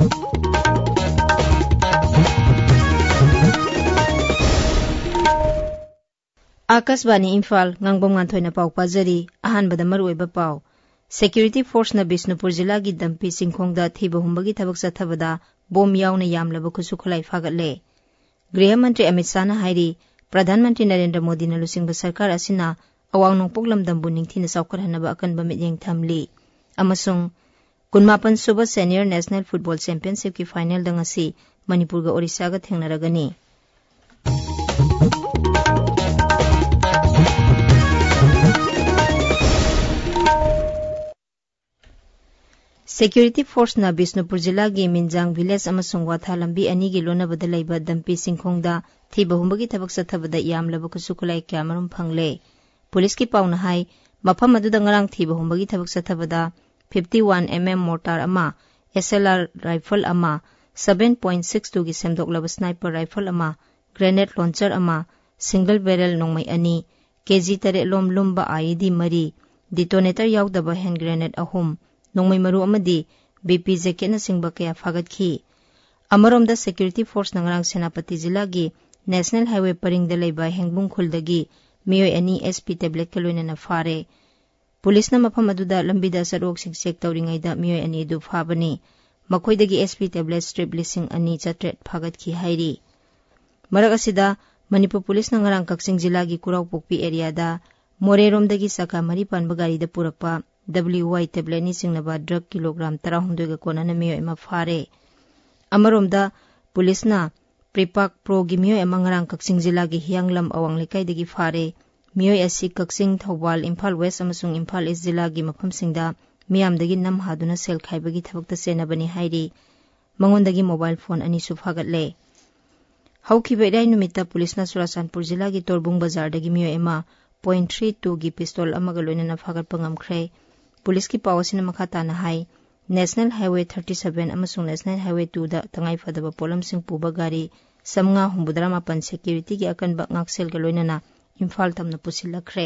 Akashvani Imphal ngangbom nganthoi na pau pajari ahanbada maruiba pau security force na Bisnupur jila gi dampi singkhongda thiba humbagi thabak sathabada bom yauna yamlaba khusu khulai phagatle Griha Mantri Amit Shah na hairi Pradhan Mantri Narendra Modi na lusingba sarkar asina awang nongpok lamdam bu ningthina saukharhanaba akanba mityeng thamli amasung kunmapan suba senior national football championship ki final da ngasi Manipur ga Orissa ga thengnaragani Security Force na Bisnupur jila gi Minjang village amasung Watha lambi ani gi lonabada leiba dampi singkhongda thiba humbagi thabak sathabada yamlaba kusukulai kyamarum phangle Police ki pauna hai mafam aduda ngarang thiba humbagi thabak sathabada 51 mm mortar ama SLR rifle ama 7.62 gi semdoklaba sniper rifle ama grenade launcher ama single barrel nongmai ani kg tare lom lumba IED mari detonator yaudaba hand grenade ahum nongmai maru amadi BP jacket na singba kaya phagatki amaromda security force nangrang senapati jila gi national highway paring da leiba hengbung khuldagi miyoi ani SP tablet kaloina na fare police na mafam aduda lambida sarok sing check tawringai da miyoi ani du phabani makhoidagi SP tablet strip lising ani chatret phagatki hairi marak asida Manipur police nangrang Kaksing jila gi Kuraupokpi area da Moreromdagi saka mari panba gari da purakpa WY tablet ni singnaba drug kilogram 100 ga konana miyo ema fare amaromda police na Pripak Pro gi miyo ema ngarang Kaksing jila gi Hianglam awang lekai dagi fare miyo asi Kaksing Thawal Imphal West amasung Imphal East jila gi mafam singda miyam dagi nam haduna sel khaibagi thabakta senabani hairi mangondagi mobile phone ani su phagatle haukibe rai numita police na Surasanpur jila gi Torbung bazar dagi miyo ema .32 gi pistol amaga loinana phagat pangamkhre Police ki pawasina makhata na hai National Highway 37 amasung National Highway 2 da tangai fadaba polam sing puba gari samnga humbudra mapan security gi akan bak ngaksel ga loinana Imphal tamna pusilakre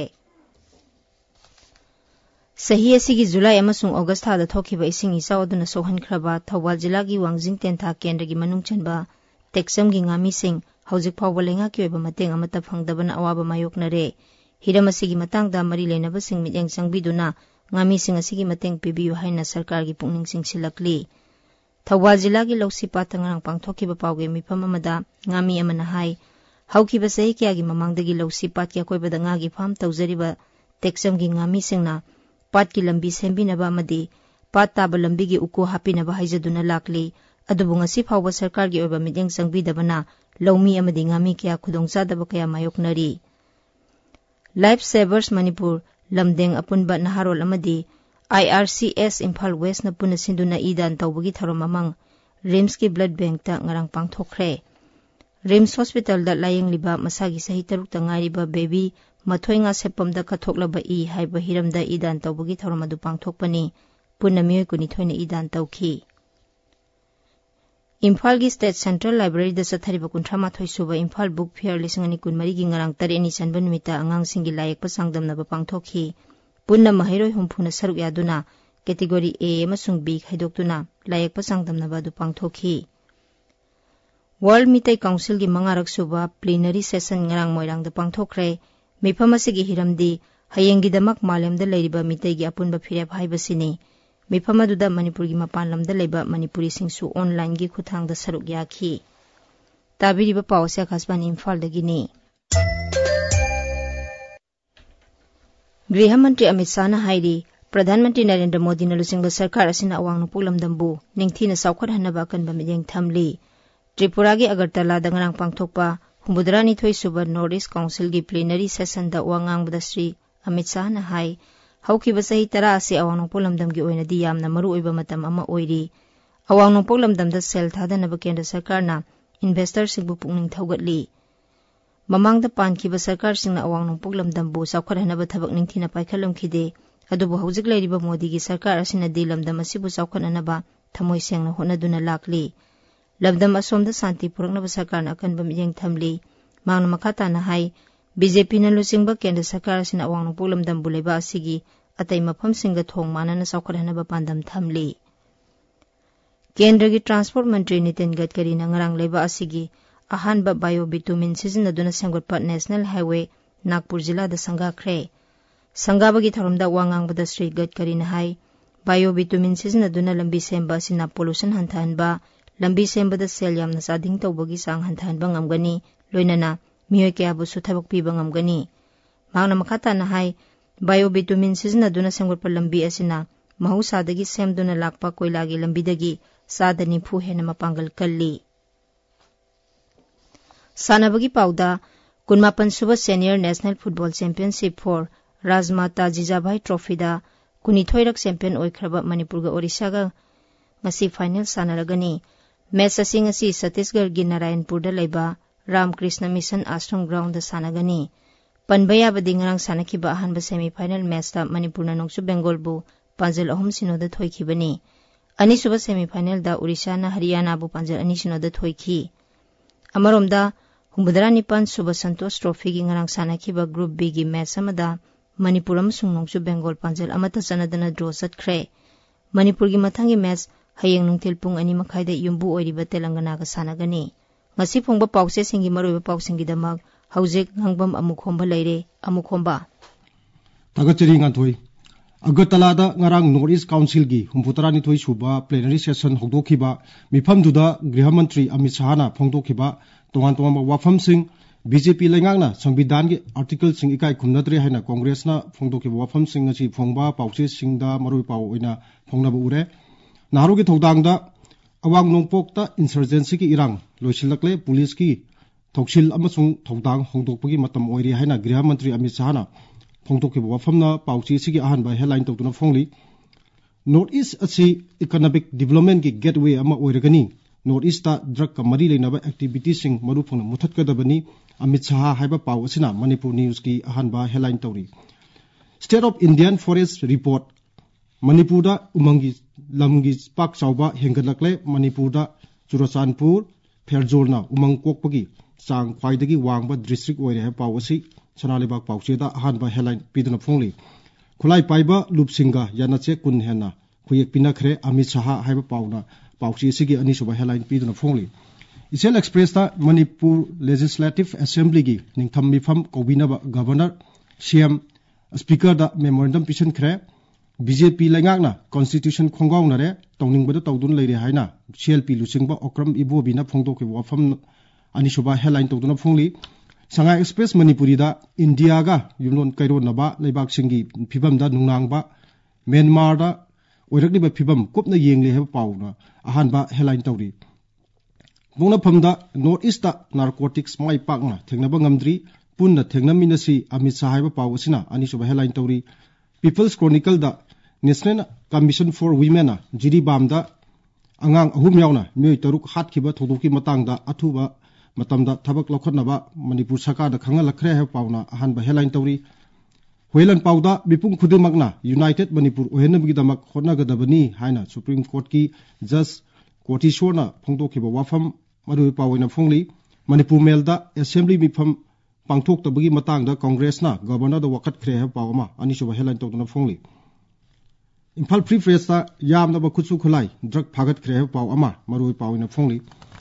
Sahi asigi July amasung August tha da thokiba ising isa oduna sohankraba Thawal jila gi Wangjing Tentha Kendra gi manung chanba Teksam gi ngami sing hojik phawba lenga ki oba mateng amata phangdabana awaba mayoknare hiramasi gi matangda mari lenaba sing mityang changbiduna ngami sing asigi mateng pibiyu haina sarkar gi pungning sing silakli Thawal jila gi Lausipa tangrang pangthokiba pawge mifam amada ngami amana hai haukiba sahi kya gi mamangdagi Lausipa kya koibada nga gi pham tawjariba Teksam gi ngami singna pat ki lambi sembinaba amadi pat taba lambi gi uko hapinaba haijaduna lakli adubu ngasi phawba sarkar gi oba mityang changbidabana laumi amadi ngami kya khudongchadaba kaya mayoknari Life Savers Manipur Lamdeng apunba naharol amadi IRCS Imphal West na puna sinduna idan tawbagi tharom amang RIMS ki blood bank ta ngarang pangthokre RIMS hospital da layeng liba masagi sahi taruk ta ngariba baby mathoinga sepamda kathoklaba I haiba hiramda idan tawbagi tharom adu pangthokpani punna miyoi kuni thoina idan tawki Imphal gi State Central Library da sathariba kunthama thoi suba Imphal Book Fair lisingani kunmari gi ngarang tareni chanba numita angang singi layek pa sangdamna ba pangthokhi punna mahiroi humphuna saruk yaduna category A amasung B khaidoktuna layek pa sangdamna ba du pangthokhi World Mitai Council gi mangarak suba plenary session ngarang moirang da pangthokre mifamasi gi hiramdi hayengi damak malemda leiriba mitai gi apunba phirep haibasini Mifamaduda Manipur gi mapan lamda leba Manipuri singsu online gi khuthang da saruk yakhi tabiriba pawse khasban Imphal dagini Griha Mantri Amit Shah na hairi Pradhan Mantri Narendra Modi na lusingba sarkar asina awang nupuk lamdambu ningthina saukhat hanaba kanba midyeng thamli Tripura gi Agartala da ngarang pangthokpa humbudrani thoi suba North East Council gi plenary session da wangang bada Sri Amit Shah na hai haukiba sahi tara ase awang nongpok lamdam gi oina di yamna maru oiba matam ama oiri awang nongpok lamdam da sel thadanaba kendra sarkar na investor singbu pungning thaugatli mamangda pankiba sarkar singna awang nongpok lamdam bu saukhathanaba thabak ningthina paikhalamkhide adubu hawjik leiriba Modi gi sarkar asina di lamdam asibu saukhathanaba thamoi sengna honaduna lakli lamdam asomda santi puraknaba sarkarna akanba midyeng thamli mangna makhata na hai BJP na lusingba kendra sarkar asina awang nongpok lamdam bu leiba asigi atai mafam singa thong manana saukhathanaba pandam thamli केंद्र की transport मंत्री नितिन गडकरी नंगरांग लेबा असिगी अहानबा bio bitumen सिजनदुना सेंगुटपा national highway Nagpur जिला दा संगाख्रे संगाबगी थरमदा वांगांगबदा श्री गडकरी न हाई बायोबिटुमिन सिजनदुना लंबी सेंबा असिना पोल्यूशन हंथाहनबा लंबी सेंबदा सेल यामना चादिंग तौबगी सांग हंथाहनबा ngamgani लोइनना मियोय कयाबुसु थबक पीबा ngamgani मांगना मखाता न हाई बायोबिटुमिन सिजनदुना सेंगुटपा लंबी असिना महौसादगी सेमदुना लाकपा कोयलागी लंबीदगी सादा निफु हेना मपांगल कल्ली सानबगी पाउदा 19 सुबह senior national football championship for Rajmata Jijabai ट्रॉफीदा 19रक चैंपियन ओइख्रबा मणिपुरगा ओडिशागा ngasi फाइनल सानरगनी मैच असि ngasi छत्तीसगढ़ गी नारायणपुरदा लेबा रामकृष्ण मिशन आश्रम ग्राउंड सानगनी पनबया बदिंगरांग सानखिबा अहानबा सेमीफाइनल मैचता मणिपुरना नोंगसु बेंगोलबु पांजल 3-0 थोइखिबनी अनिसुबा सेमीफाइनल दा ओडिशाना हरियाणाबु पांजल 2-0 थोइखि अमरोमदा हुंबदरा निपान सुबह संतोष ट्रॉफी की ngarang सानखिबा ग्रुप बी की मैच अमदा मणिपुर अमसुंग नोंगसु बेंगोल पांजल अमता चनदना ड्रॉ चतख्रे मणिपुर की मथंगी मैच हयेंग नुंगथिल पुंग 2 मखाइदा युम्बु ओइरिबा तेलंगाना का सानगनी ngasi phongba pause singi maroiba pausingi damak haujik ngangbam amukhomba leire amukhomba tagachiri nganthoi agartala da ngarang north east council gi humputarani thoi suba plenary session hogdokhiba mifam duda griha mantri amit shah na phongdokhiba tongan tongan wafam sing BJP lengangna संविधान के article सिंग इकाई खुमनद्रे है कांग्रेस ना फोंदोखिबा वफम सिंग अछि फोंगबा पाउचे सिंगदा मरुइ पाउ ओइना फोंगनाबु उरे नारो के थौदांगदा अवांग नोंगपोकता insurgency की इरांग लोइसिलकले पुलिस की थौसिल अमसुंग थौदांग होंदोकपगी मतम ओइरि हैना गृह मंत्री अमित शाह ना फोंदोखिबा वफमना पाउचे सिगी अहानबा हेडलाइन तौदुना फोंगली नॉर्थ ईस्ट अछि इकोनॉमिक डेवलपमेंट की गेटवे अमा ओइरगनी नॉर्थ ईस्ट ड्रग का मरी लेनबा एक्टिविटी सिंग मरुफंग मुथतकदबनी अमित शाह हाइबा पाउ असिना मणिपुर न्यूज की अहानबा हेडलाइन तौरी state of Indian forest report मणिपुरदा उमंगी लमगी पाक चाउबा हेंगलकले मणिपुरदा चुराचानपुर फेरजोरना उमंग कोकपगी चांग ख्वाइदगी वांगबा डिस्ट्रिक्ट ओइरे है पाउ असि सनालेबाग पाउचेदा अहानबा हेडलाइन पिदुना फोंगली खुलाई पाइबा लुपसिंगा यानाचे कुन हेना खुयेक पिनखरे अमित शाह हाइबा पाउना पाउची सिगी अनिसुबा हेडलाइन पिदुना फोंगली इसेल एक्सप्रेस ता मणिपुर लेजिस्लेटिव असेंबली की निंगथम मिफम कौबिनबा गवर्नर सीएम स्पीकर दा मेमोरेंडम पिशन खरे बीजेपी लेंगाकना कॉन्स्टिट्यूशन खोंगावनरे तौनिंगबदा तौदुन लेरे हाइना सीएलपी लुसिंगबा ओक्रम इबोबिना फोंदोके वफम अनिसुबा हेडलाइन तौदुना फोंगली संगाई एक्सप्रेस मणिपुरीदा इंडियागा युमलोन कैरोनबा लेबाक सिंगी फिबमदा नुंगनांगबा म्यांमारदा ओइरकलिबा फिबम कुपना येंगले हे पाउना अहानबा हेडलाइन तौरी बोंगनाफमदा नॉर्थ ईस्ट नार्कोटिक्स माइ पाकना थेंगनबा ngamdri पुन्ना थेंगनमिनसी अमित शाह हाइबा पाउ असिना अनिसुबा हेडलाइन तौरी पीपल्स क्रोनिकल दा नेशनल कमीशन फॉर वुमेन जिरीबामदा अंगांग अहुम यावना मियोय तरुक हातखिबा थोदोकी मतांगदा अथुबा मतमदा थबक लखनबा मणिपुर सरकार दा खंगलखरे है पाउना अहानबा हेडलाइन तौरी होइलन पाउदा बिपुंग खुदिमकना यूनाइटेड मणिपुर ओहेनबगिदमक होटनागदबनी हाइना सुप्रीम कोर्ट की जज कोटिश्वरना फोंदोखिबा वाफम मरुइ पावइना फोंगली मणिपुर मेलदा असेंबली मिफम पांथोक्तबगी मतांगदा कांग्रेसना गवर्नर दा वखतखरे है पावमा अनिसुबा हेडलाइन तौदुना फोंगली इम्फाल फ्री प्रेसता यामनबा खुसु खुलाई ड्रग फागतखरे है पाव अमा मरुइ पावइना फोंगली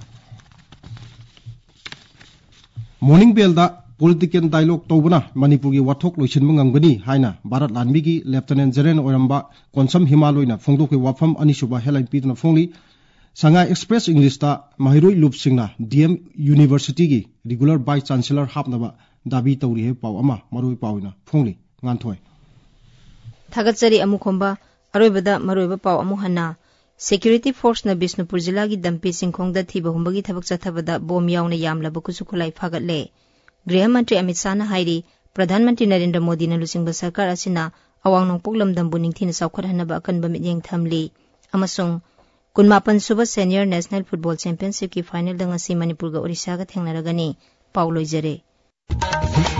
मॉर्निंग बेलदा पॉलिटिकल डायलॉग तौबना मणिपुर की वाथोक लोइसिनबा ngamgani हाइना भारत लानमी की लेफ्टिनेंट जनरल ओरंबा कोनसम हिमालयना फोंदोके वाफम अनिसुबा हेडलाइन पिदुना फोंगली संगाई एक्सप्रेस इंग्लिश ता महिरोई लूप सिंगना डीएम यूनिवर्सिटी की रेगुलर वाइस चांसलर हापनबा दाबी तौरी है पाव अमा मरुई पावइना फोंगली nganthoi थागतचरी अमुखोंबा अरोइबदा मरुइबा पाव अमुहन्ना सिक्योरिटी फोर्स न बिष्णुपुर जिला की दंपी सिंखोंगदा थीबा हुंबगी थबक चथबदा बोम यावना यामलबा कुसु खुलाई फागतले गृह मंत्री अमित शाह न हाइरी प्रधानमंत्री नरेंद्र मोदी न लुसिंगबा सरकार असिना अवांग नोंगपोक लमदमबु निंगथिना साउखरहनबा अकनबा मित्येंग थमली अमसुंग 19 सुबह सीनियर नेशनल फुटबॉल चैंपियनशिप की फाइनल दंगसी मणिपुर गा ओडिशा गा थेंगनरगनी पाउ लोइजरे।